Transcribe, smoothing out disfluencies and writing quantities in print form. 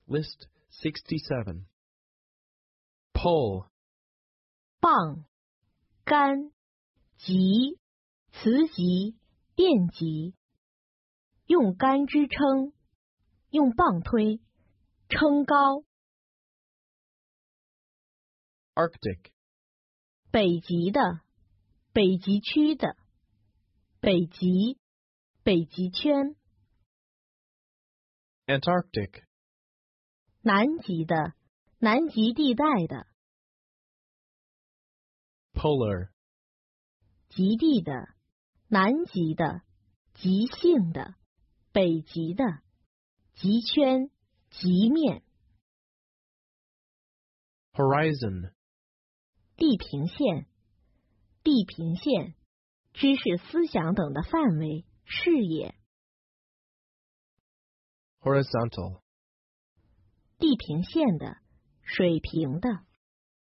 List 67. Pole, 棒、杆、极、磁极、电极。用杆支撑，用棒推，撑高。 Arctic, 北极的，北极区的，北极，北极圈。 Antarctic, 南极的，南极地带的。 Polar, 极地的，南极的，极性的，北极的，极圈，极面。 Horizon, 地平线，地平线，知识思想等的范围，视野。 Horizontal, 地平线的，水平的。